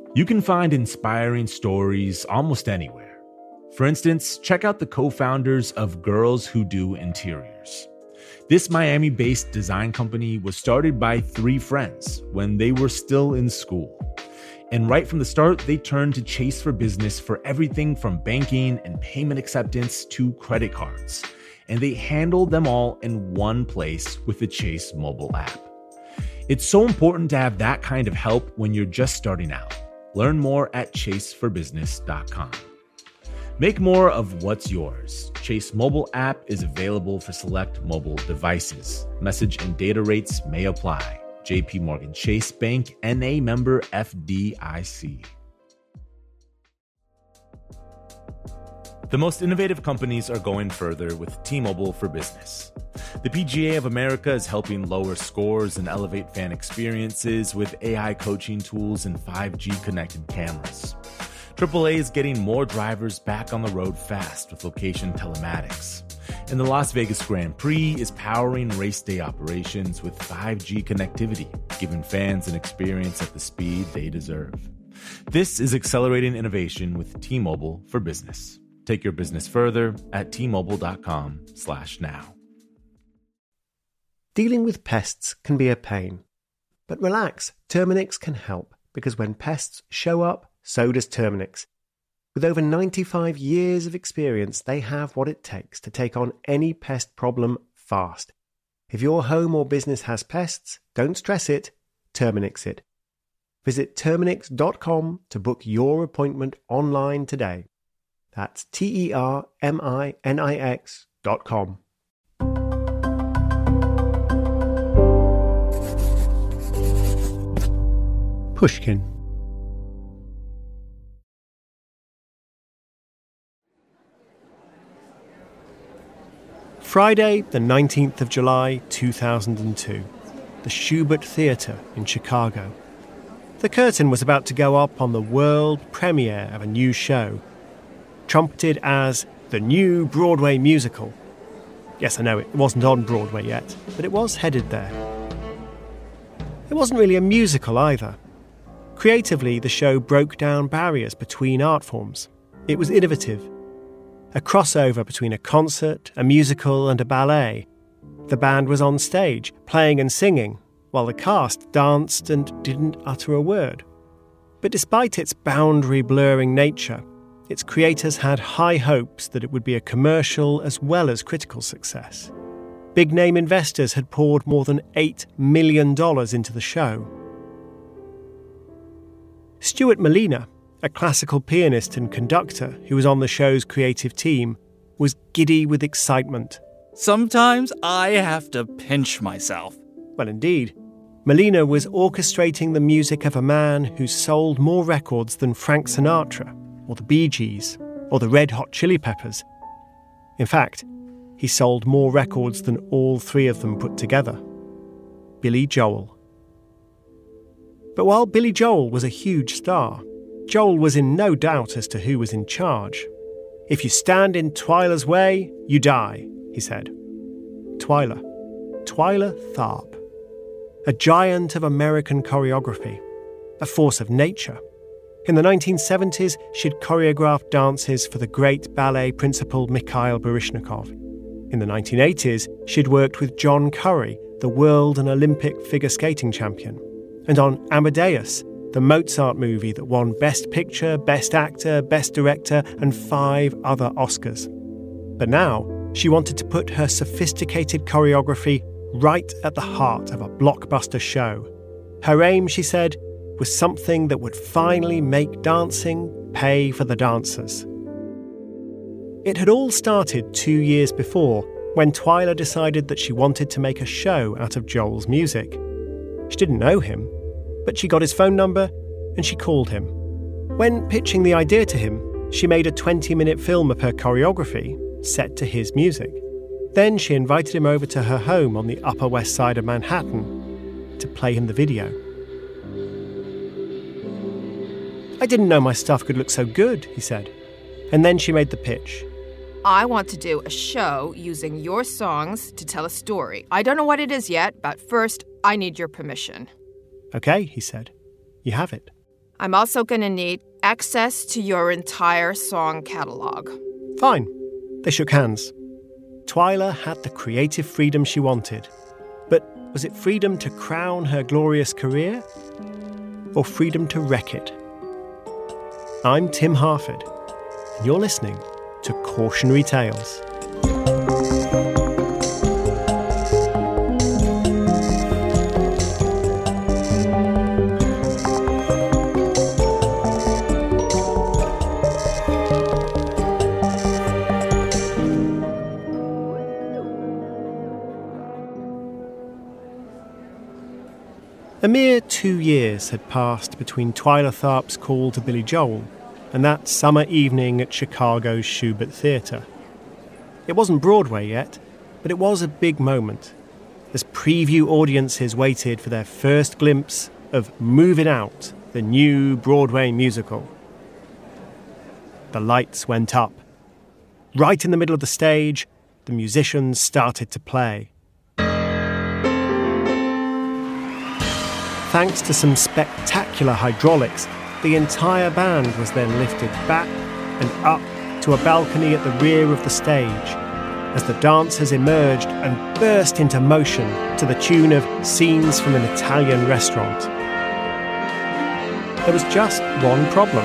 You can find inspiring stories almost anywhere. For instance, check out the co-founders of Girls Who Do Interiors. This Miami-based design company was started by 3 friends when they were still in school. And right from the start, they turned to Chase for Business for everything from banking and payment acceptance to credit cards. And they handled them all in one place with the Chase mobile app. It's so important to have that kind of help when you're just starting out. Learn more at chaseforbusiness.com. Make more of what's yours. Chase mobile app is available for select mobile devices. Message and data rates may apply. JP Morgan Chase Bank, N.A. member FDIC. The most innovative companies are going further with T-Mobile for Business. The PGA of America is helping lower scores and elevate fan experiences with AI coaching tools and 5G connected cameras. AAA is getting more drivers back on the road fast with location telematics. And the Las Vegas Grand Prix is powering race day operations with 5G connectivity, giving fans an experience at the speed they deserve. This is accelerating innovation with T-Mobile for Business. Take your business further at T-Mobile.com/now. Dealing with pests can be a pain. But relax, Terminix can help, because when pests show up, so does Terminix. With over 95 years of experience, they have what it takes to take on any pest problem fast. If your home or business has pests, don't stress it, Terminix it. Visit Terminix.com to book your appointment online today. That's Terminix.com. Pushkin. Friday, the 19th of July, 2002. The Shubert Theatre in Chicago. The curtain was about to go up on the world premiere of a new show, trumpeted as the new Broadway musical. Yes, I know, it wasn't on Broadway yet, but it was headed there. It wasn't really a musical either. Creatively, the show broke down barriers between art forms. It was innovative. A crossover between a concert, a musical, and a ballet. The band was on stage, playing and singing, while the cast danced and didn't utter a word. But despite its boundary-blurring nature, its creators had high hopes that it would be a commercial as well as critical success. Big-name investors had poured more than $8 million into the show. Stuart Molina, a classical pianist and conductor who was on the show's creative team, was giddy with excitement. Sometimes I have to pinch myself. Well, indeed. Molina was orchestrating the music of a man who sold more records than Frank Sinatra, or the Bee Gees, or the Red Hot Chili Peppers. In fact, he sold more records than all 3 of them put together. Billy Joel. But while Billy Joel was a huge star, Joel was in no doubt as to who was in charge. "If you stand in Twyla's way, you die," he said. Twyla Tharp. A giant of American choreography. A force of nature. In the 1970s, she'd choreographed dances for the great ballet principal Mikhail Baryshnikov. In the 1980s, she'd worked with John Curry, the world and Olympic figure skating champion. And on Amadeus, the Mozart movie that won Best Picture, Best Actor, Best Director, and 5 other Oscars. But now, she wanted to put her sophisticated choreography right at the heart of a blockbuster show. Her aim, she said, was something that would finally make dancing pay for the dancers. It had all started 2 years before, when Twyla decided that she wanted to make a show out of Joel's music. She didn't know him, but she got his phone number and she called him. When pitching the idea to him, she made a 20-minute film of her choreography set to his music. Then she invited him over to her home on the Upper West Side of Manhattan to play him the video. "I didn't know my stuff could look so good," he said. And then she made the pitch. "I want to do a show using your songs to tell a story. I don't know what it is yet, but first, I need your permission." "Okay," he said. "You have it." I'm also going to need access to your entire song catalog. Fine. They shook hands. Twyla had the creative freedom she wanted. But was it freedom to crown her glorious career? Or freedom to wreck it? I'm Tim Harford, and you're listening to Cautionary Tales. A mere 2 years had passed between Twyla Tharp's call to Billy Joel and that summer evening at Chicago's Shubert Theatre. It wasn't Broadway yet, but it was a big moment, as preview audiences waited for their first glimpse of Movin' Out, the new Broadway musical. The lights went up. Right in the middle of the stage, the musicians started to play. Thanks to some spectacular hydraulics, the entire band was then lifted back and up to a balcony at the rear of the stage as the dancers emerged and burst into motion to the tune of Scenes from an Italian Restaurant. There was just one problem.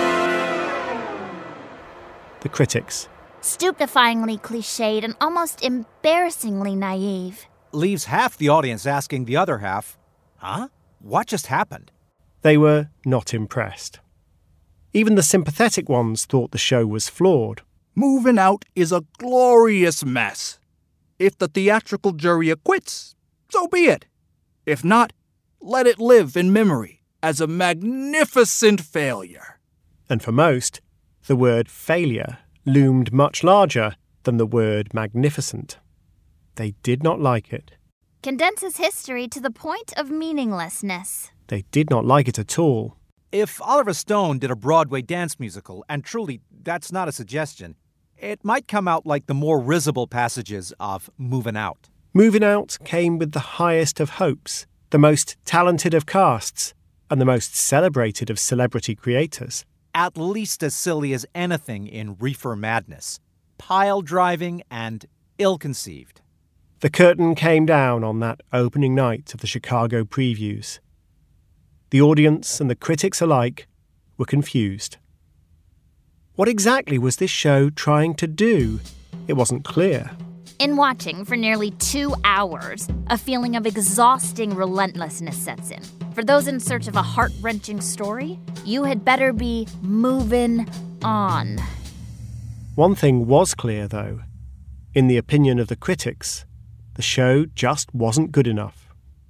The critics. Stupefyingly cliched and almost embarrassingly naive. Leaves half the audience asking the other half, huh? What just happened? They were not impressed. Even the sympathetic ones thought the show was flawed. Moving Out is a glorious mess. If the theatrical jury acquits, so be it. If not, let it live in memory as a magnificent failure. And for most, the word failure loomed much larger than the word magnificent. They did not like it. Condenses history to the point of meaninglessness. They did not like it at all. If Oliver Stone did a Broadway dance musical, and truly that's not a suggestion, it might come out like the more risible passages of Movin' Out. Movin' Out came with the highest of hopes, the most talented of casts, and the most celebrated of celebrity creators. At least as silly as anything in Reefer Madness. Pile driving and ill-conceived. The curtain came down on that opening night of the Chicago previews. The audience and the critics alike were confused. What exactly was this show trying to do? It wasn't clear. In watching for nearly 2 hours, a feeling of exhausting relentlessness sets in. For those in search of a heart-wrenching story, you had better be moving on. One thing was clear, though. In the opinion of the critics, the show just wasn't good enough.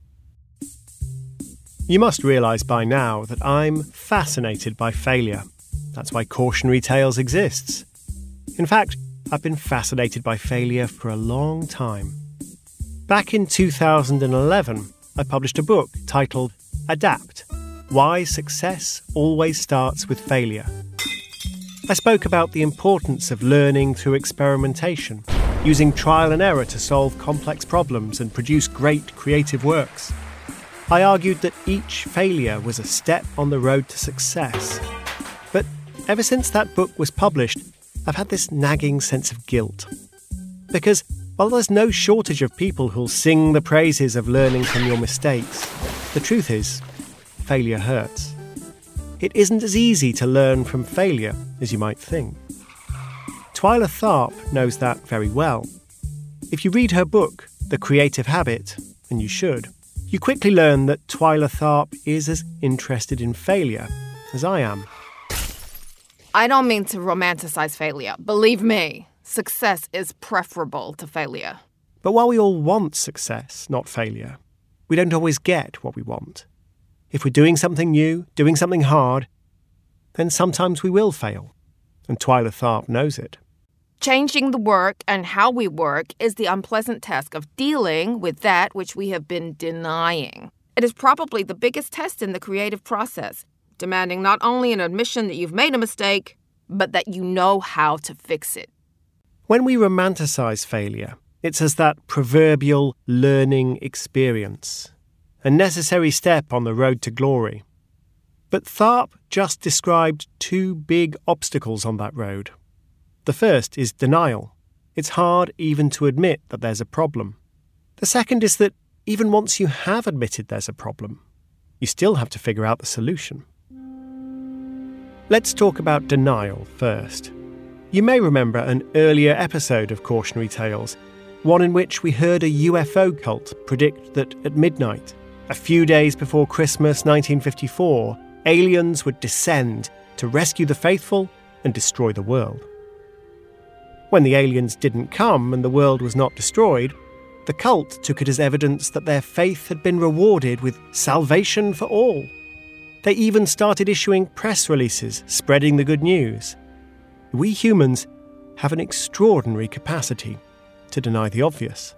You must realise by now that I'm fascinated by failure. That's why Cautionary Tales exists. In fact, I've been fascinated by failure for a long time. Back in 2011, I published a book titled Adapt: Why Success Always Starts with Failure. I spoke about the importance of learning through experimentation, using trial and error to solve complex problems and produce great creative works. I argued that each failure was a step on the road to success. But ever since that book was published, I've had this nagging sense of guilt. Because while there's no shortage of people who'll sing the praises of learning from your mistakes, the truth is, failure hurts. It isn't as easy to learn from failure as you might think. Twyla Tharp knows that very well. If you read her book, The Creative Habit, and you should, you quickly learn that Twyla Tharp is as interested in failure as I am. I don't mean to romanticize failure. Believe me, success is preferable to failure. But while we all want success, not failure, we don't always get what we want. If we're doing something new, doing something hard, then sometimes we will fail. And Twyla Tharp knows it. Changing the work and how we work is the unpleasant task of dealing with that which we have been denying. It is probably the biggest test in the creative process, demanding not only an admission that you've made a mistake, but that you know how to fix it. When we romanticize failure, it's as that proverbial learning experience, a necessary step on the road to glory. But Tharp just described two big obstacles on that road. The first is denial. It's hard even to admit that there's a problem. The second is that even once you have admitted there's a problem, you still have to figure out the solution. Let's talk about denial first. You may remember an earlier episode of Cautionary Tales, one in which we heard a UFO cult predict that at midnight, a few days before Christmas 1954, aliens would descend to rescue the faithful and destroy the world. When the aliens didn't come and the world was not destroyed, the cult took it as evidence that their faith had been rewarded with salvation for all. They even started issuing press releases spreading the good news. We humans have an extraordinary capacity to deny the obvious.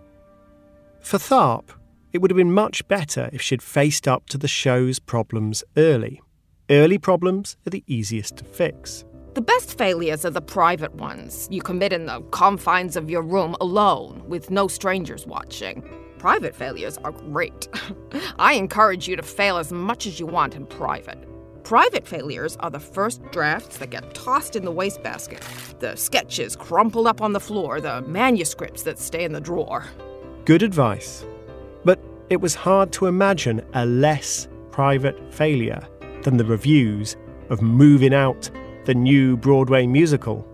For Tharp, it would have been much better if she'd faced up to the show's problems early. Early problems are the easiest to fix. The best failures are the private ones you commit in the confines of your room alone, with no strangers watching. Private failures are great. I encourage you to fail as much as you want in private. Private failures are the first drafts that get tossed in the wastebasket, the sketches crumpled up on the floor, the manuscripts that stay in the drawer. Good advice. But it was hard to imagine a less private failure than the reviews of Moving Out, the new Broadway musical.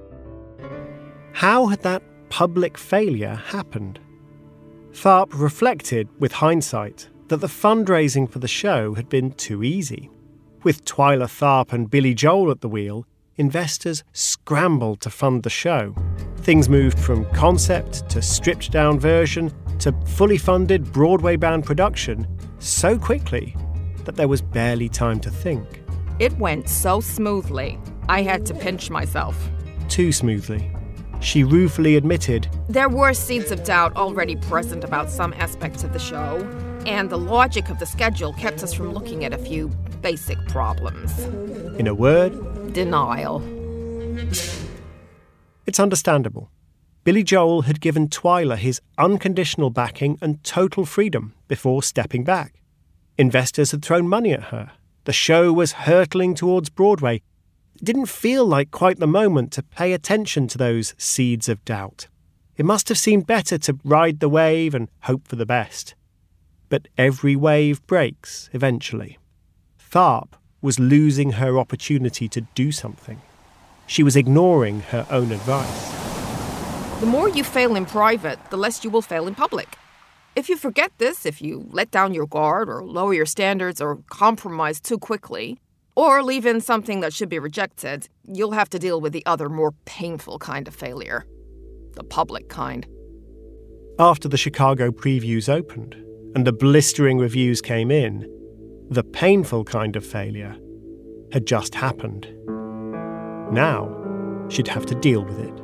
How had that public failure happened? Tharp reflected, with hindsight, that the fundraising for the show had been too easy. With Twyla Tharp and Billy Joel at the wheel, investors scrambled to fund the show. Things moved from concept to stripped-down version to fully funded Broadway-bound production so quickly that there was barely time to think. It went so smoothly, I had to pinch myself. Too smoothly. She ruefully admitted, There were seeds of doubt already present about some aspects of the show, and the logic of the schedule kept us from looking at a few basic problems. in a word, Denial. it's understandable. Billy Joel had given Twyla his unconditional backing and total freedom before stepping back. Investors had thrown money at her. The show was hurtling towards Broadway. It didn't feel like quite the moment to pay attention to those seeds of doubt. It must have seemed better to ride the wave and hope for the best. But every wave breaks eventually. Tharp was losing her opportunity to do something. She was ignoring her own advice. The more you fail in private, the less you will fail in public. If you forget this, if you let down your guard or lower your standards or compromise too quickly, or leave in something that should be rejected, you'll have to deal with the other, more painful kind of failure. The public kind. After the Chicago previews opened and the blistering reviews came in, the painful kind of failure had just happened. Now, she'd have to deal with it.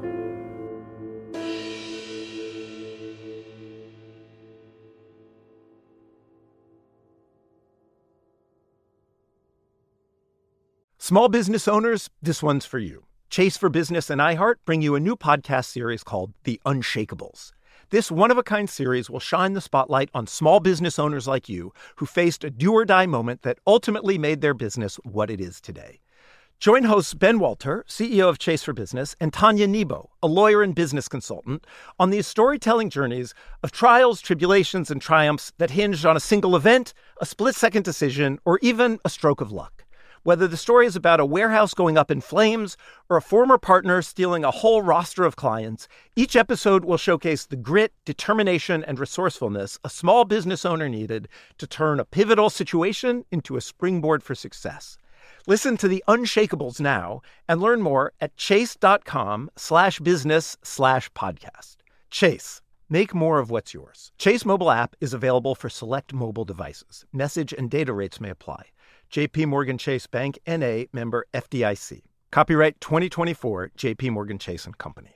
Small business owners, this one's for you. Chase for Business and iHeart bring you a new podcast series called The Unshakables. This one-of-a-kind series will shine the spotlight on small business owners like you who faced a do-or-die moment that ultimately made their business what it is today. Join hosts Ben Walter, CEO of Chase for Business, and Tanya Nebo, a lawyer and business consultant, on these storytelling journeys of trials, tribulations, and triumphs that hinged on a single event, a split-second decision, or even a stroke of luck. Whether the story is about a warehouse going up in flames or a former partner stealing a whole roster of clients, each episode will showcase the grit, determination, and resourcefulness a small business owner needed to turn a pivotal situation into a springboard for success. Listen to The Unshakables now and learn more at chase.com/business/podcast. Chase, make more of what's yours. Chase mobile app is available for select mobile devices. Message and data rates may apply. J.P. Morgan Chase Bank, N.A., member FDIC. Copyright 2024, J.P. Morgan Chase & Company.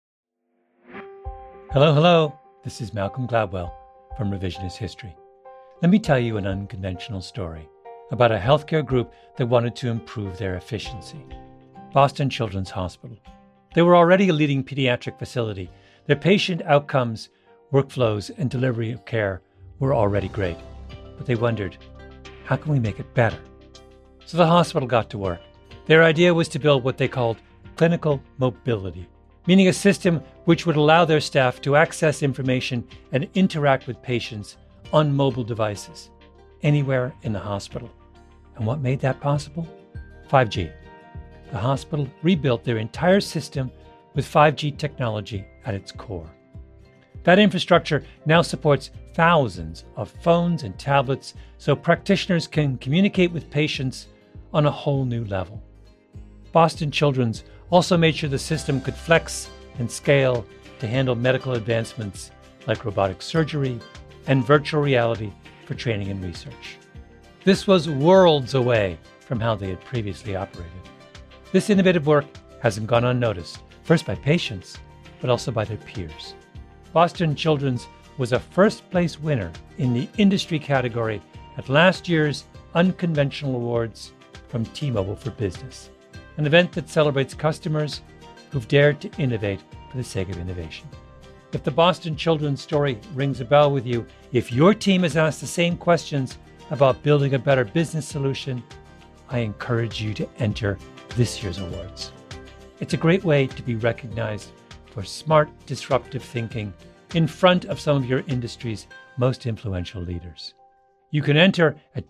Hello. This is Malcolm Gladwell from Revisionist History. Let me tell you an unconventional story about a healthcare group that wanted to improve their efficiency. Boston Children's Hospital. They were already a leading pediatric facility. Their patient outcomes, workflows, and delivery of care were already great. But they wondered, how can we make it better? So the hospital got to work. Their idea was to build what they called clinical mobility, meaning a system which would allow their staff to access information and interact with patients on mobile devices, anywhere in the hospital. And what made that possible? 5G. The hospital rebuilt their entire system with 5G technology at its core. That infrastructure now supports thousands of phones and tablets so practitioners can communicate with patients on a whole new level. Boston Children's also made sure the system could flex and scale to handle medical advancements like robotic surgery and virtual reality for training and research. This was worlds away from how they had previously operated. This innovative work hasn't gone unnoticed, first by patients, but also by their peers. Boston Children's was a first-place winner in the industry category at last year's Unconventional Awards from T-Mobile for Business, an event that celebrates customers who've dared to innovate for the sake of innovation. If the Boston Children's story rings a bell with you, if your team has asked the same questions about building a better business solution, I encourage you to enter this year's awards. It's a great way to be recognized for smart, disruptive thinking in front of some of your industry's most influential leaders. You can enter at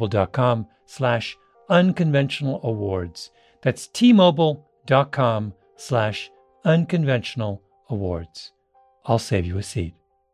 tmobile.com/unconventional awards. That's tmobile.com/unconventional awards. I'll save you a seat.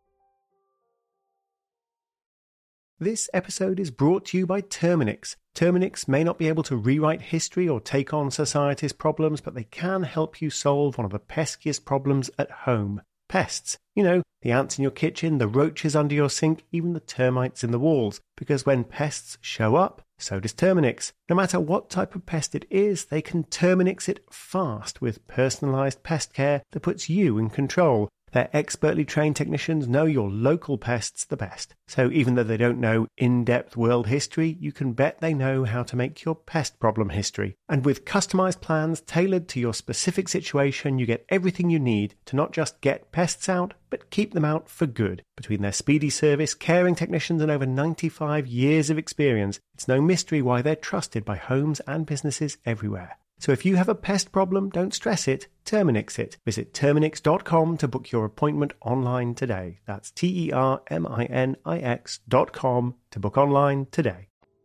This episode is brought to you by Terminix. Terminix may not be able to rewrite history or take on society's problems, but they can help you solve one of the peskiest problems at home. Pests. You know, the ants in your kitchen, the roaches under your sink, even the termites in the walls. Because when pests show up, so does Terminix. No matter what type of pest it is, they can Terminix it fast with personalised pest care that puts you in control. Their expertly trained technicians know your local pests the best. So even though they don't know in-depth world history, you can bet they know how to make your pest problem history. And with customized plans tailored to your specific situation, you get everything you need to not just get pests out, but keep them out for good. Between their speedy service, caring technicians, and over 95 years of experience, it's no mystery why they're trusted by homes and businesses everywhere. So if you have a pest problem, don't stress it, Terminix it. Visit Terminix.com to book your appointment online today. That's Terminix.com to book online today.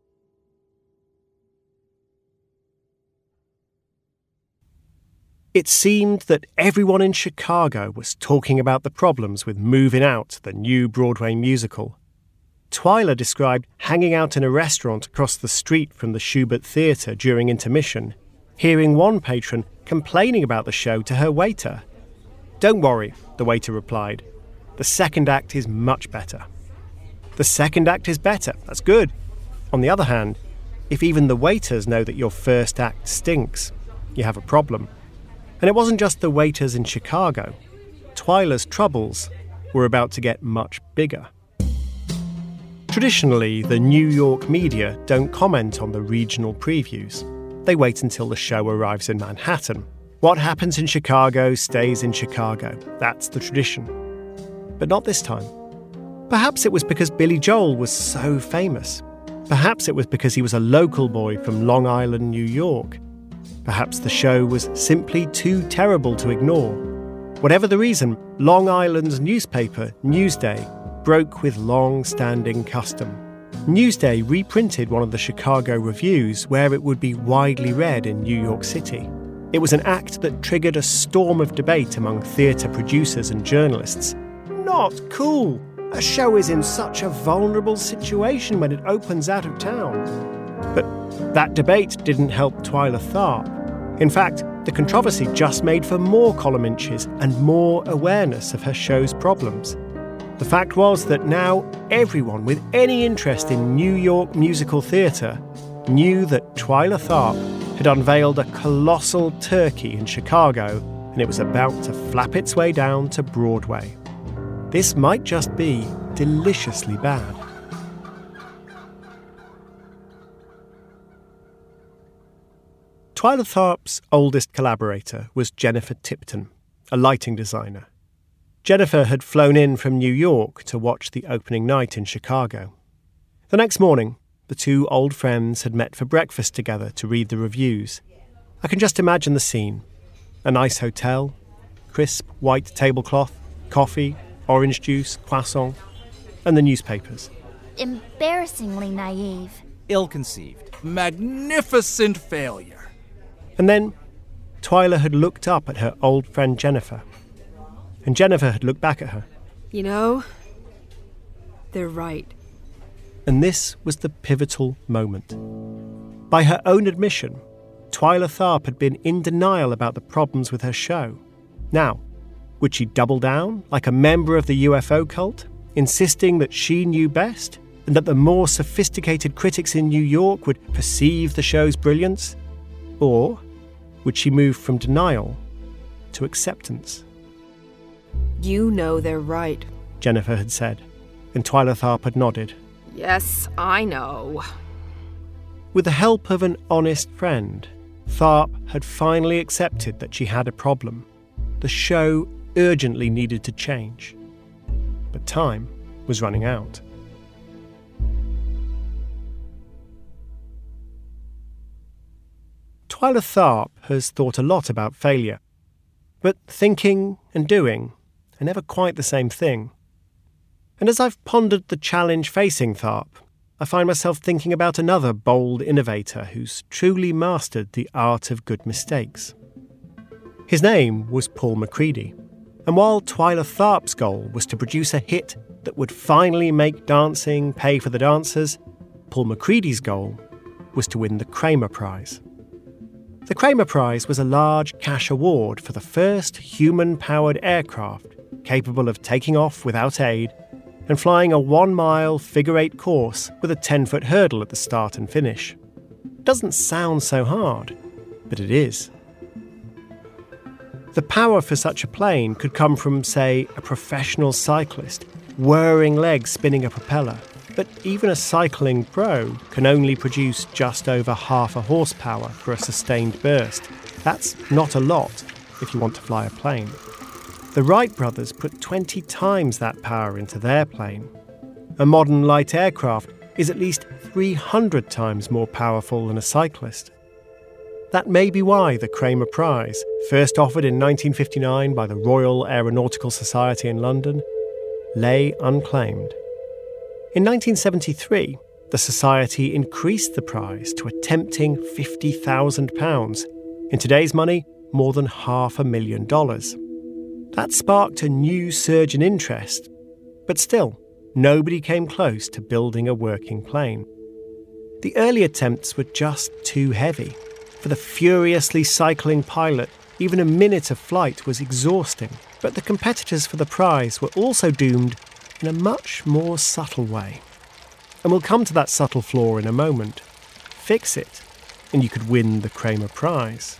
It seemed that everyone in Chicago was talking about the problems with moving out the new Broadway musical. Twyla described hanging out in a restaurant across the street from the Shubert Theatre during intermission, hearing one patron complaining about the show to her waiter. "Don't worry," the waiter replied. "The second act is much better." The second act is better, that's good. On the other hand, if even the waiters know that your first act stinks, you have a problem. And it wasn't just the waiters in Chicago. Twyla's troubles were about to get much bigger. Traditionally, the New York media don't comment on the regional previews. They wait until the show arrives in Manhattan. What happens in Chicago stays in Chicago. That's the tradition. But not this time. Perhaps it was because Billy Joel was so famous. Perhaps it was because he was a local boy from Long Island, New York. Perhaps the show was simply too terrible to ignore. Whatever the reason, Long Island's newspaper, Newsday, broke with long-standing custom. Newsday reprinted one of the Chicago reviews where it would be widely read in New York City. It was an act that triggered a storm of debate among theatre producers and journalists. Not cool! A show is in such a vulnerable situation when it opens out of town. But that debate didn't help Twyla Tharp. In fact, the controversy just made for more column inches and more awareness of her show's problems. The fact was that now everyone with any interest in New York musical theatre knew that Twyla Tharp had unveiled a colossal turkey in Chicago and it was about to flap its way down to Broadway. This might just be deliciously bad. Twyla Tharp's oldest collaborator was Jennifer Tipton, a lighting designer. Jennifer had flown in from New York to watch the opening night in Chicago. The next morning, the two old friends had met for breakfast together to read the reviews. I can just imagine the scene. A nice hotel, crisp white tablecloth, coffee, orange juice, croissant, and the newspapers. Embarrassingly naive. Ill-conceived. Magnificent failure. And then Twyla had looked up at her old friend Jennifer. And Jennifer had looked back at her. You know, they're right. And this was the pivotal moment. By her own admission, Twyla Tharp had been in denial about the problems with her show. Now, would she double down like a member of the UFO cult, insisting that she knew best and that the more sophisticated critics in New York would perceive the show's brilliance? Or would she move from denial to acceptance? You know they're right, Jennifer had said, and Twyla Tharp had nodded. Yes, I know. With the help of an honest friend, Tharp had finally accepted that she had a problem. The show urgently needed to change. But time was running out. Twyla Tharp has thought a lot about failure. But thinking and doing are never quite the same thing. And as I've pondered the challenge facing Tharp, I find myself thinking about another bold innovator who's truly mastered the art of good mistakes. His name was Paul MacCready, and while Twyla Tharp's goal was to produce a hit that would finally make dancing pay for the dancers, Paul MacCready's goal was to win the Kramer Prize. The Kramer Prize was a large cash award for the first human-powered aircraft capable of taking off without aid and flying a 1-mile figure-8 course with a 10-foot hurdle at the start and finish. Doesn't sound so hard, but it is. The power for such a plane could come from, say, a professional cyclist, whirring legs spinning a propeller. But even a cycling pro can only produce just over half a horsepower for a sustained burst. That's not a lot if you want to fly a plane. The Wright brothers put 20 times that power into their plane. A modern light aircraft is at least 300 times more powerful than a cyclist. That may be why the Kramer Prize, first offered in 1959 by the Royal Aeronautical Society in London, lay unclaimed. In 1973, the Society increased the prize to a tempting £50,000. In today's money, more than $500,000. That sparked a new surge in interest, but still, nobody came close to building a working plane. The early attempts were just too heavy. For the furiously cycling pilot, even a minute of flight was exhausting. But the competitors for the prize were also doomed in a much more subtle way. And we'll come to that subtle flaw in a moment. Fix it, and you could win the Kramer Prize.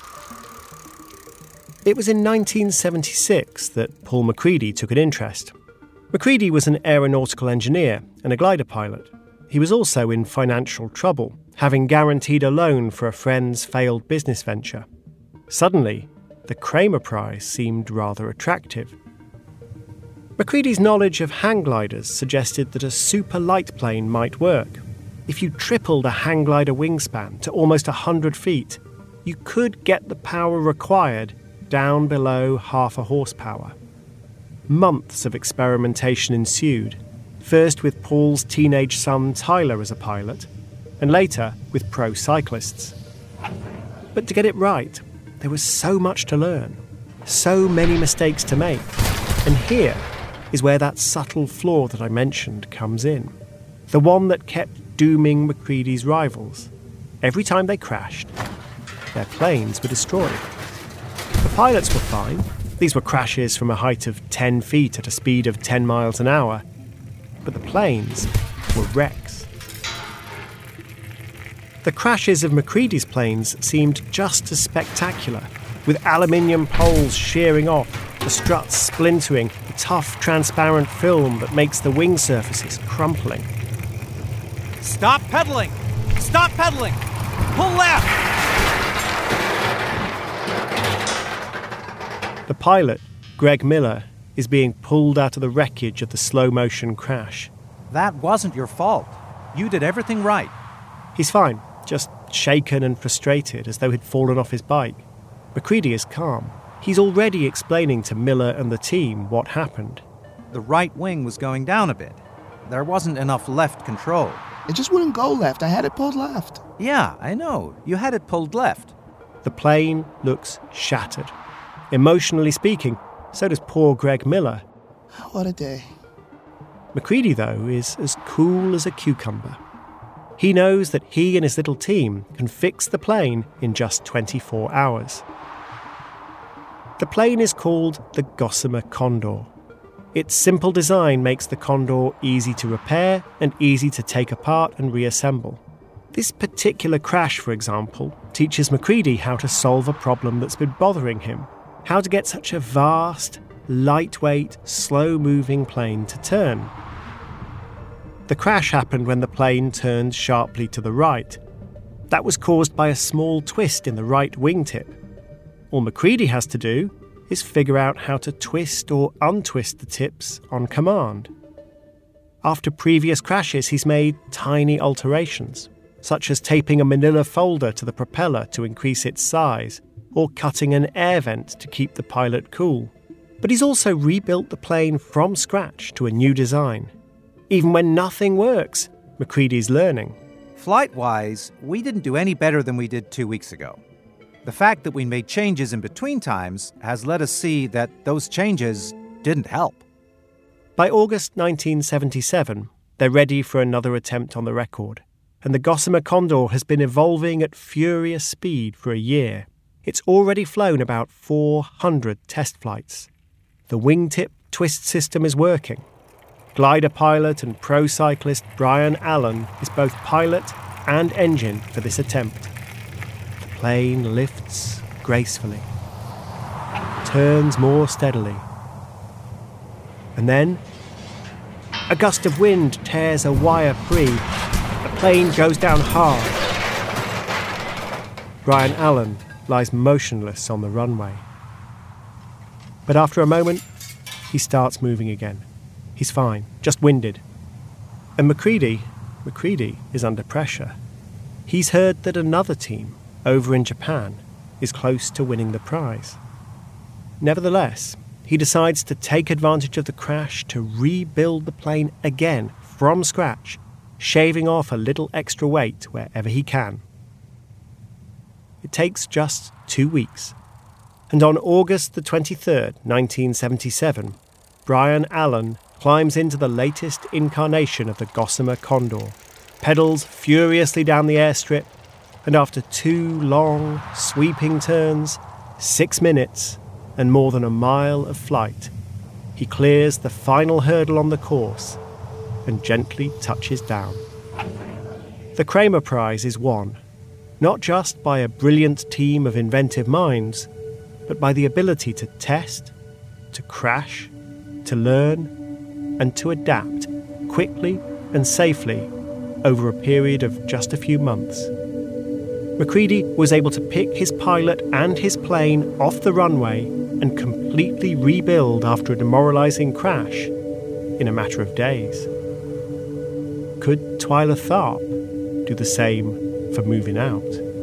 It was in 1976 that Paul MacCready took an interest. MacCready was an aeronautical engineer and a glider pilot. He was also in financial trouble, having guaranteed a loan for a friend's failed business venture. Suddenly, the Kramer Prize seemed rather attractive. MacCready's knowledge of hang gliders suggested that a super light plane might work. If you tripled a hang glider wingspan to almost 100 feet, you could get the power required down below half a horsepower. Months of experimentation ensued, first with Paul's teenage son Tyler as a pilot, and later with pro cyclists. But to get it right, there was so much to learn, so many mistakes to make, and here is where that subtle flaw that I mentioned comes in. The one that kept dooming MacCready's rivals. Every time they crashed, their planes were destroyed. The pilots were fine. These were crashes from a height of 10 feet at a speed of 10 miles an hour. But the planes were wrecks. The crashes of MacCready's planes seemed just as spectacular, with aluminium poles shearing off, the struts splintering, the tough, transparent film that makes the wing surfaces crumpling. Stop pedaling! Stop pedaling! Pull left! The pilot, Greg Miller, is being pulled out of the wreckage of the slow-motion crash. That wasn't your fault. You did everything right. He's fine, just shaken and frustrated as though he'd fallen off his bike. Macready is calm. He's already explaining to Miller and the team what happened. The right wing was going down a bit. There wasn't enough left control. It just wouldn't go left. I had it pulled left. Yeah, I know. You had it pulled left. The plane looks shattered. Emotionally speaking, so does poor Greg Miller. What a day. Macready, though, is as cool as a cucumber. He knows that he and his little team can fix the plane in just 24 hours. The plane is called the Gossamer Condor. Its simple design makes the Condor easy to repair and easy to take apart and reassemble. This particular crash, for example, teaches Macready how to solve a problem that's been bothering him. How to get such a vast, lightweight, slow-moving plane to turn. The crash happened when the plane turned sharply to the right. That was caused by a small twist in the right wingtip. All Macready has to do is figure out how to twist or untwist the tips on command. After previous crashes, he's made tiny alterations, such as taping a manila folder to the propeller to increase its size, or cutting an air vent to keep the pilot cool. But he's also rebuilt the plane from scratch to a new design. Even when nothing works, Macready's learning. Flight-wise, we didn't do any better than we did 2 weeks ago. The fact that we made changes in between times has let us see that those changes didn't help. By August 1977, they're ready for another attempt on the record, and the Gossamer Condor has been evolving at furious speed for a year. It's already flown about 400 test flights. The wingtip twist system is working. Glider pilot and pro cyclist Brian Allen is both pilot and engine for this attempt. The plane lifts gracefully, turns more steadily. And then, a gust of wind tears a wire free. The plane goes down hard. Brian Allen lies motionless on the runway. But after a moment, he starts moving again. He's fine, just winded. And Macready is under pressure. He's heard that another team, over in Japan, is close to winning the prize. Nevertheless, he decides to take advantage of the crash to rebuild the plane again from scratch, shaving off a little extra weight wherever he can. It takes just 2 weeks. And on August the 23rd, 1977, Brian Allen climbs into the latest incarnation of the Gossamer Condor, pedals furiously down the airstrip, and after 2 long, sweeping turns, 6 minutes, and more than a mile of flight, he clears the final hurdle on the course and gently touches down. The Kramer Prize is won, not just by a brilliant team of inventive minds, but by the ability to test, to crash, to learn, and to adapt quickly and safely over a period of just a few months. Macready was able to pick his pilot and his plane off the runway and completely rebuild after a demoralizing crash in a matter of days. Could Twyla Tharp do the same for Moving Out?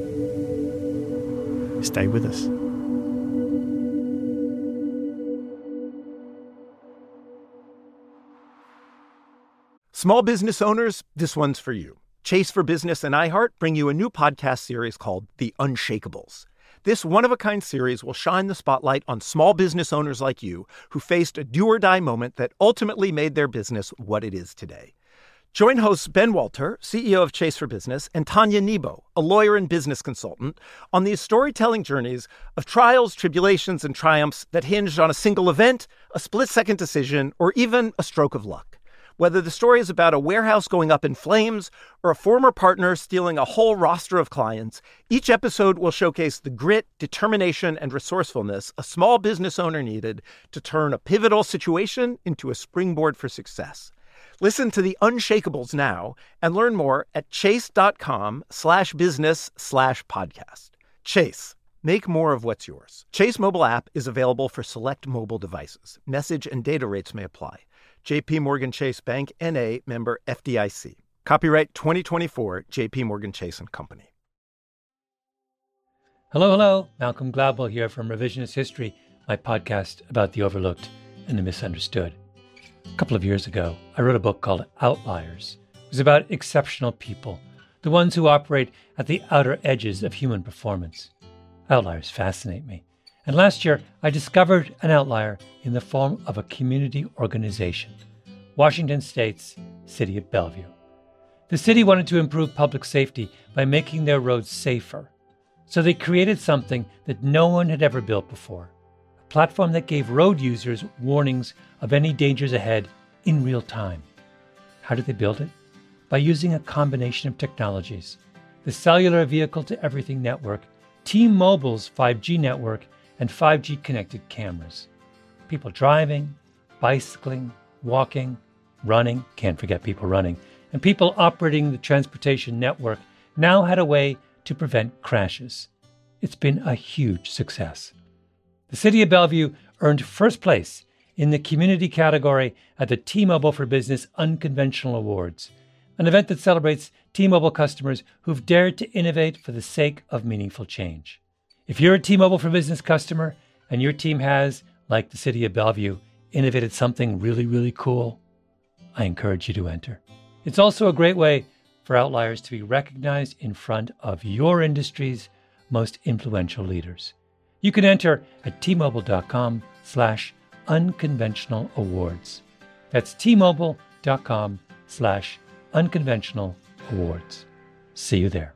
Stay with us. Small business owners, this one's for you. Chase for Business and iHeart bring you a new podcast series called The Unshakables. This one-of-a-kind series will shine the spotlight on small business owners like you who faced a do-or-die moment that ultimately made their business what it is today. Join hosts Ben Walter, CEO of Chase for Business, and Tanya Nebo, a lawyer and business consultant, on these storytelling journeys of trials, tribulations, and triumphs that hinged on a single event, a split-second decision, or even a stroke of luck. Whether the story is about a warehouse going up in flames or a former partner stealing a whole roster of clients, each episode will showcase the grit, determination, and resourcefulness a small business owner needed to turn a pivotal situation into a springboard for success. Listen to The Unshakables now and learn more at chase.com/business/podcast. Chase, make more of what's yours. Chase mobile app is available for select mobile devices. Message and data rates may apply. JP Morgan Chase Bank, N.A., member FDIC. Copyright 2024, J.P. Morgan Chase & Company. Hello. Malcolm Gladwell here from Revisionist History, my podcast about the overlooked and the misunderstood. A couple of years ago, I wrote a book called Outliers. It was about exceptional people, the ones who operate at the outer edges of human performance. Outliers fascinate me. And last year, I discovered an outlier in the form of a community organization, Washington State's City of Bellevue. The city wanted to improve public safety by making their roads safer. So they created something that no one had ever built before, a platform that gave road users warnings of any dangers ahead in real time. How did they build it? By using a combination of technologies: the Cellular Vehicle-to-Everything network, T-Mobile's 5G network, and 5G connected cameras. People driving, bicycling, walking, running, can't forget people running, and people operating the transportation network now had a way to prevent crashes. It's been a huge success. The City of Bellevue earned first place in the community category at the T-Mobile for Business Unconventional Awards, an event that celebrates T-Mobile customers who've dared to innovate for the sake of meaningful change. If you're a T-Mobile for Business customer and your team has, like the City of Bellevue, innovated something really, really cool, I encourage you to enter. It's also a great way for outliers to be recognized in front of your industry's most influential leaders. You can enter at tmobile.com/unconventional awards. That's tmobile.com/unconventional awards. See you there.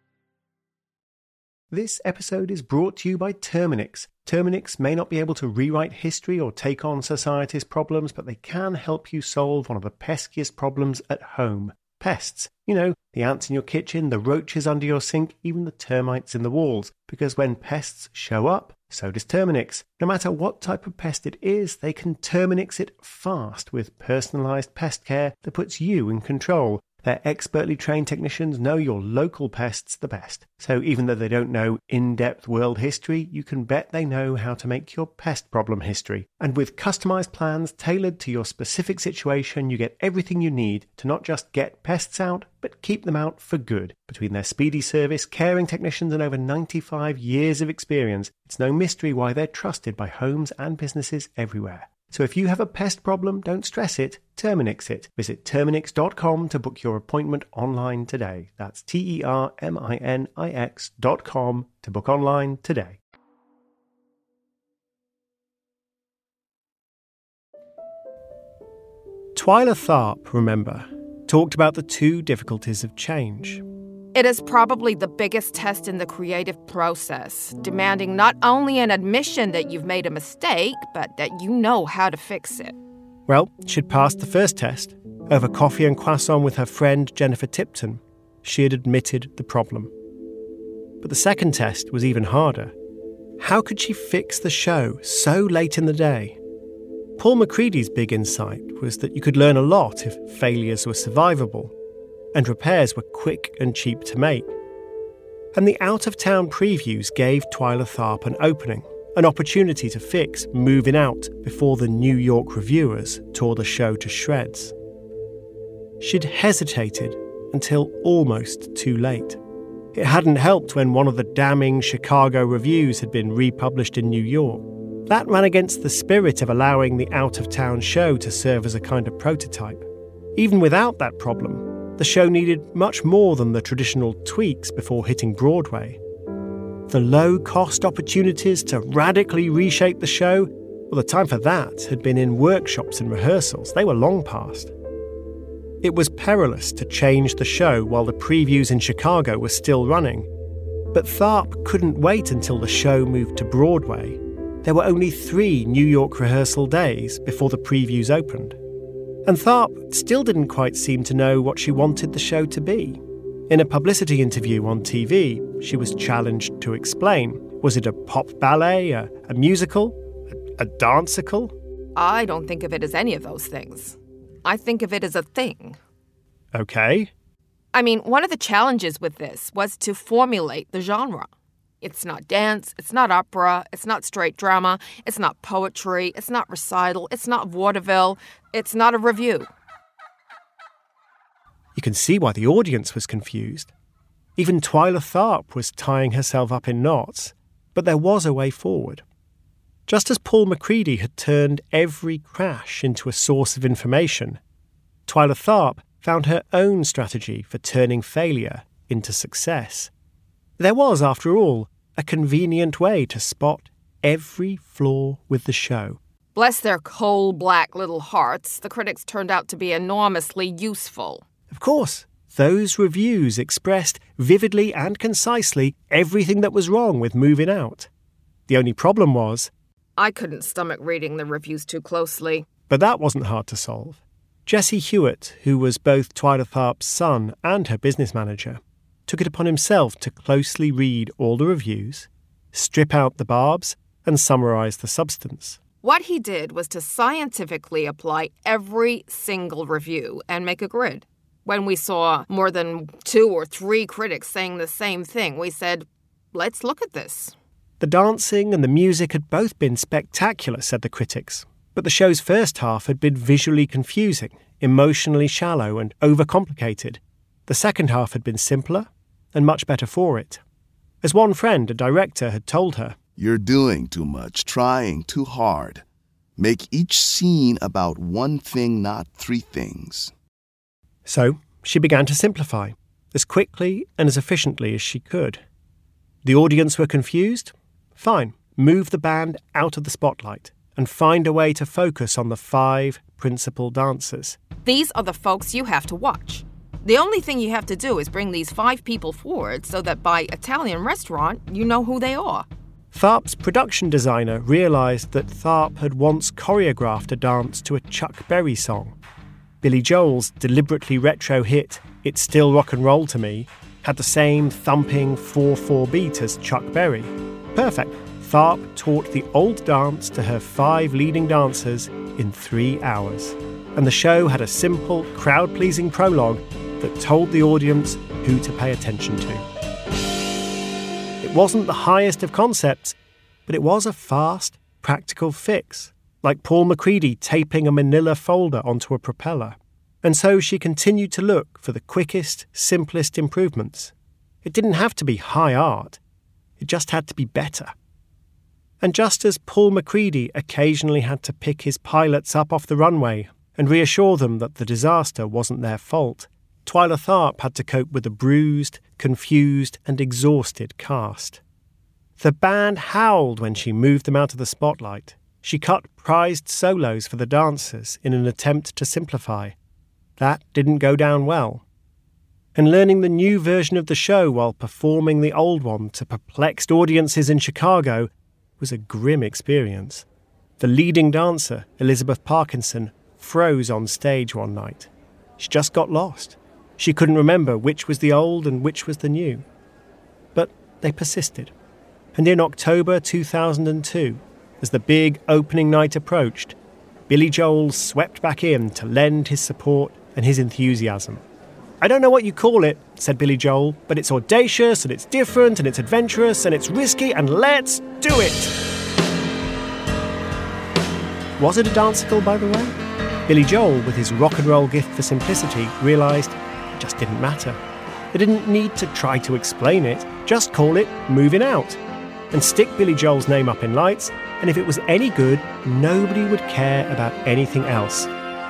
This episode is brought to you by Terminix. Terminix may not be able to rewrite history or take on society's problems, but they can help you solve one of the peskiest problems at home. Pests. You know, the ants in your kitchen, the roaches under your sink, even the termites in the walls. Because when pests show up, so does Terminix. No matter what type of pest it is, they can Terminix it fast with personalised pest care that puts you in control. Their expertly trained technicians know your local pests the best. So even though they don't know in-depth world history, you can bet they know how to make your pest problem history. And with customized plans tailored to your specific situation, you get everything you need to not just get pests out, but keep them out for good. Between their speedy service, caring technicians, and over 95 years of experience, it's no mystery why they're trusted by homes and businesses everywhere. So if you have a pest problem, don't stress it, Terminix it. Visit Terminix.com to book your appointment online today. That's TERMINIX.com to book online today. Twyla Tharp, remember, talked about the two difficulties of change. It is probably the biggest test in the creative process, demanding not only an admission that you've made a mistake, but that you know how to fix it. Well, she'd passed the first test. Over coffee and croissant with her friend Jennifer Tipton, she had admitted the problem. But the second test was even harder. How could she fix the show so late in the day? Paul McCready's big insight was that you could learn a lot if failures were survivable, and repairs were quick and cheap to make. And the out-of-town previews gave Twyla Tharp an opening, an opportunity to fix moving out before the New York reviewers tore the show to shreds. She'd hesitated until almost too late. It hadn't helped when one of the damning Chicago reviews had been republished in New York. That ran against the spirit of allowing the out-of-town show to serve as a kind of prototype. Even without that problem, the show needed much more than the traditional tweaks before hitting Broadway. The low-cost opportunities to radically reshape the show, well, the time for that had been in workshops and rehearsals. They were long past. It was perilous to change the show while the previews in Chicago were still running. But Tharp couldn't wait until the show moved to Broadway. There were only 3 New York rehearsal days before the previews opened. And Tharp still didn't quite seem to know what she wanted the show to be. In a publicity interview on TV, she was challenged to explain. Was it a pop ballet, a musical, a danceicle? I don't think of it as any of those things. I think of it as a thing. Okay. I mean, one of the challenges with this was to formulate the genre. It's not dance, it's not opera, it's not straight drama, it's not poetry, it's not recital, it's not vaudeville, it's not a revue. You can see why the audience was confused. Even Twyla Tharp was tying herself up in knots, but there was a way forward. Just as Paul Macready had turned every crash into a source of information, Twyla Tharp found her own strategy for turning failure into success. There was, after all, a convenient way to spot every flaw with the show. Bless their coal-black little hearts, the critics turned out to be enormously useful. Of course, those reviews expressed vividly and concisely everything that was wrong with Moving Out. The only problem was, I couldn't stomach reading the reviews too closely. But that wasn't hard to solve. Jesse Hewitt, who was both Twyla Tharp's son and her business manager, took it upon himself to closely read all the reviews, strip out the barbs, and summarise the substance. What he did was to scientifically apply every single review and make a grid. When we saw more than 2 or 3 critics saying the same thing, we said, let's look at this. The dancing and the music had both been spectacular, said the critics, but the show's first half had been visually confusing, emotionally shallow and overcomplicated. The second half had been simpler and much better for it. As one friend, a director, had told her, "You're doing too much, trying too hard. Make each scene about one thing, not 3 things." So she began to simplify, as quickly and as efficiently as she could. The audience were confused? Fine, move the band out of the spotlight and find a way to focus on the 5 principal dancers. These are the folks you have to watch. The only thing you have to do is bring these 5 people forward so that by Italian restaurant, you know who they are. Tharp's production designer realised that Tharp had once choreographed a dance to a Chuck Berry song. Billy Joel's deliberately retro hit, It's Still Rock and Roll to Me, had the same thumping 4/4 beat as Chuck Berry. Perfect. Tharp taught the old dance to her 5 leading dancers in 3 hours. And the show had a simple, crowd-pleasing prologue that told the audience who to pay attention to. It wasn't the highest of concepts, but it was a fast, practical fix, like Paul Macready taping a manila folder onto a propeller. And so she continued to look for the quickest, simplest improvements. It didn't have to be high art. It just had to be better. And just as Paul Macready occasionally had to pick his pilots up off the runway and reassure them that the disaster wasn't their fault, Twyla Tharp had to cope with a bruised, confused and exhausted cast. The band howled when she moved them out of the spotlight. She cut prized solos for the dancers in an attempt to simplify. That didn't go down well. And learning the new version of the show while performing the old one to perplexed audiences in Chicago was a grim experience. The leading dancer, Elizabeth Parkinson, froze on stage one night. She just got lost. She couldn't remember which was the old and which was the new. But they persisted. And in October 2002, as the big opening night approached, Billy Joel swept back in to lend his support and his enthusiasm. "I don't know what you call it," said Billy Joel, "but it's audacious and it's different and it's adventurous and it's risky and let's do it!" Was it a dancicle, by the way? Billy Joel, with his rock and roll gift for simplicity, realised it just didn't matter. They didn't need to try to explain it, just call it Moving Out. And stick Billy Joel's name up in lights, and if it was any good, nobody would care about anything else.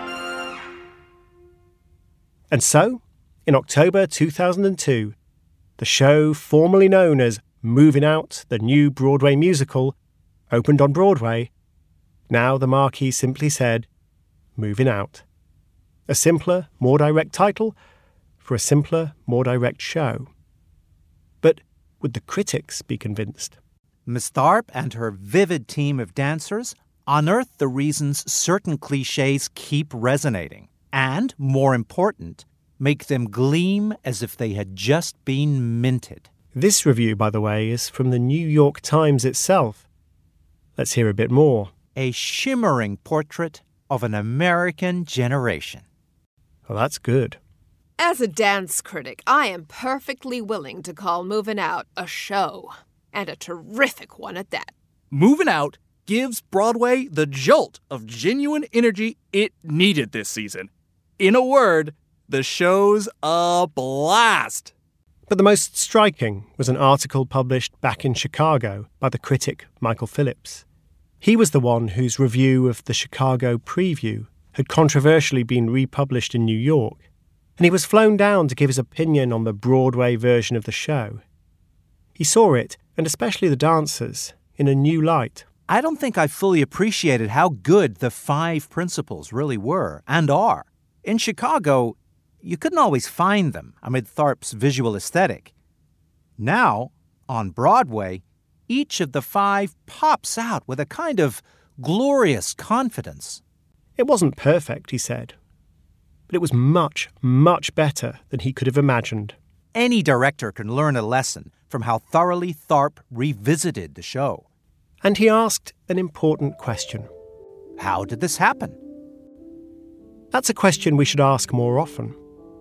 And so, in October 2002, the show formerly known as Moving Out, the new Broadway musical, opened on Broadway. Now the marquee simply said, Moving Out. A simpler, more direct title for a simpler, more direct show. But would the critics be convinced? Miss Tharp and her vivid team of dancers unearth the reasons certain cliches keep resonating, and, more important, make them gleam as if they had just been minted. This review, by the way, is from the New York Times itself. Let's hear a bit more. A shimmering portrait of an American generation. Well, that's good. As a dance critic, I am perfectly willing to call Moving Out a show, and a terrific one at that. Moving Out gives Broadway the jolt of genuine energy it needed this season. In a word, The show's a blast. But the most striking was an article published back in Chicago by the critic Michael Phillips. He was the one whose review of the Chicago preview had controversially been republished in New York, and he was flown down to give his opinion on the Broadway version of the show. He saw it, and especially the dancers, in a new light. I don't think I fully appreciated how good the 5 principals really were and are. In Chicago, you couldn't always find them amid Tharp's visual aesthetic. Now, on Broadway, each of the 5 pops out with a kind of glorious confidence. It wasn't perfect, he said, but it was much, much better than he could have imagined. Any director can learn a lesson from how thoroughly Tharp revisited the show. And he asked an important question. How did this happen? That's a question we should ask more often.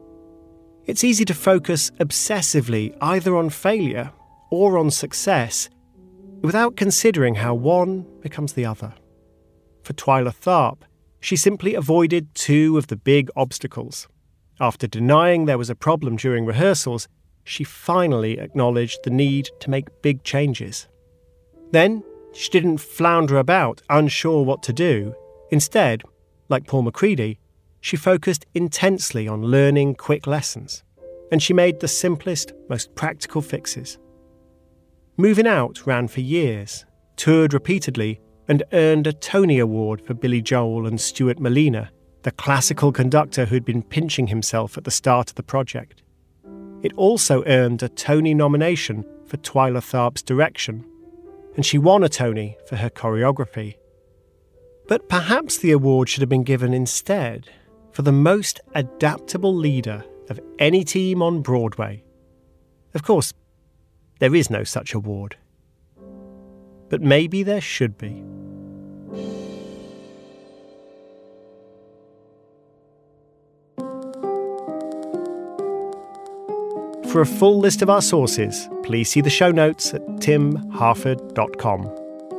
It's easy to focus obsessively either on failure or on success without considering how one becomes the other. For Twyla Tharp, she simply avoided 2 of the big obstacles. After denying there was a problem during rehearsals, she finally acknowledged the need to make big changes. Then, she didn't flounder about, unsure what to do. Instead, like Paul McCready, she focused intensely on learning quick lessons, and she made the simplest, most practical fixes. Moving Out ran for years, toured repeatedly, and earned a Tony Award for Billy Joel and Stuart Malina, the classical conductor who'd been pinching himself at the start of the project. It also earned a Tony nomination for Twyla Tharp's direction, and she won a Tony for her choreography. But perhaps the award should have been given instead for the most adaptable leader of any team on Broadway. Of course, there is no such award. But maybe there should be. For a full list of our sources, please see the show notes at timharford.com.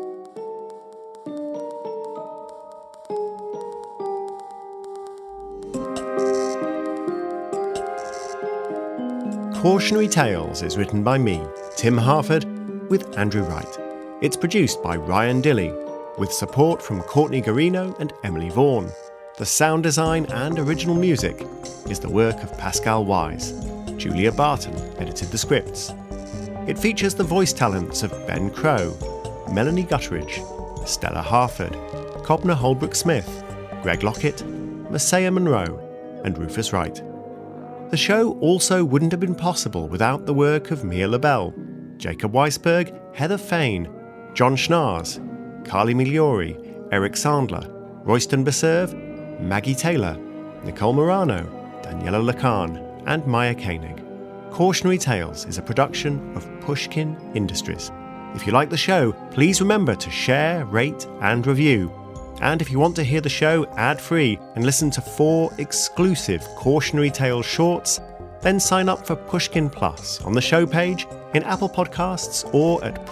Cautionary Tales is written by me, Tim Harford, with Andrew Wright. It's produced by Ryan Dilley, with support from Courtney Garino and Emily Vaughan. The sound design and original music is the work of Pascal Wise. Julia Barton edited the scripts. It features the voice talents of Ben Crow, Melanie Gutteridge, Stella Harford, Cobner Holbrook-Smith, Greg Lockett, Messiah Monroe, and Rufus Wright. The show also wouldn't have been possible without the work of Mia LaBelle, Jacob Weisberg, Heather Fain, John Schnars, Carly Migliori, Eric Sandler, Royston Beserve, Maggie Taylor, Nicole Morano, Daniela Lacan, and Maya Koenig. Cautionary Tales is a production of Pushkin Industries. If you like the show, please remember to share, rate, and review. And if you want to hear the show ad-free and listen to 4 exclusive Cautionary Tales shorts, then sign up for Pushkin Plus on the show page in Apple Podcasts or at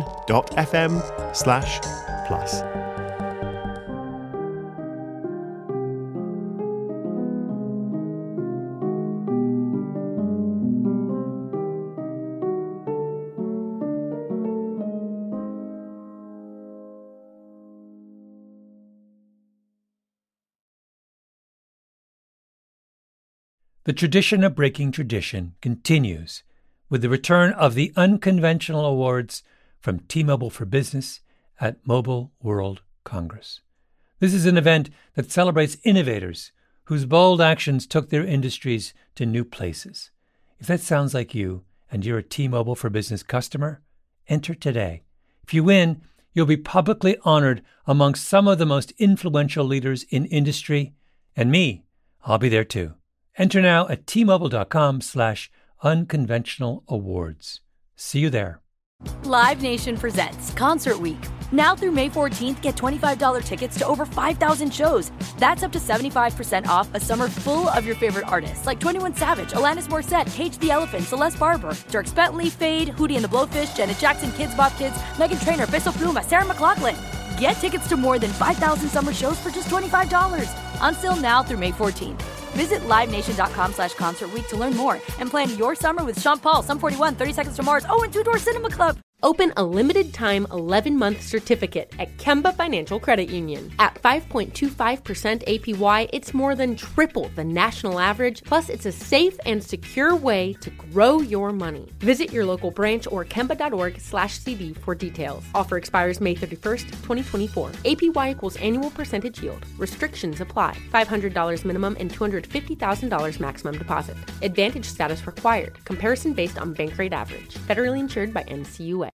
pushkin.fm/plus. The tradition of breaking tradition continues with the return of the Unconventional Awards from T-Mobile for Business at Mobile World Congress. This is an event that celebrates innovators whose bold actions took their industries to new places. If that sounds like you and you're a T-Mobile for Business customer, enter today. If you win, you'll be publicly honored amongst some of the most influential leaders in industry, and me, I'll be there too. Enter now at tmobile.com/unconventional awards. See you there. Live Nation presents Concert Week. Now through May 14th, get $25 tickets to over 5,000 shows. That's up to 75% off a summer full of your favorite artists like 21 Savage, Alanis Morissette, Cage the Elephant, Celeste Barber, Dierks Bentley, Fade, Hootie and the Blowfish, Janet Jackson, Kidz Bop Kids, Meghan Trainor, Peso Pluma, Sarah McLachlan. Get tickets to more than 5,000 summer shows for just $25. On sale now through May 14th. Visit LiveNation.com/Concert Week to learn more and plan your summer with Sean Paul, Sum 41, 30 Seconds to Mars, and Two Door Cinema Club. Open a limited-time 11-month certificate at Kemba Financial Credit Union. At 5.25% APY, it's more than triple the national average, plus it's a safe and secure way to grow your money. Visit your local branch or kemba.org/cb for details. Offer expires May 31st, 2024. APY equals annual percentage yield. Restrictions apply. $500 minimum and $250,000 maximum deposit. Advantage status required. Comparison based on bank rate average. Federally insured by NCUA.